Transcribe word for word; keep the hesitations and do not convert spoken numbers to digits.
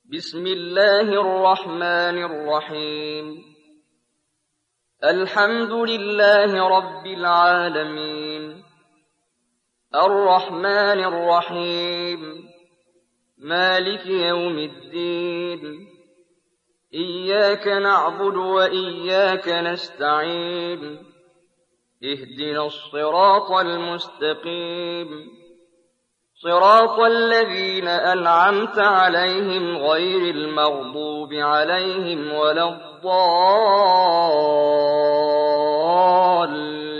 بسم الله الرحمن الرحيم الحمد لله رب العالمين الرحمن الرحيم مالك يوم الدين إياك نعبد وإياك نستعين اهدنا الصراط المستقيم صراط الذين أنعمت عليهم غير المغضوب عليهم ولا الضالين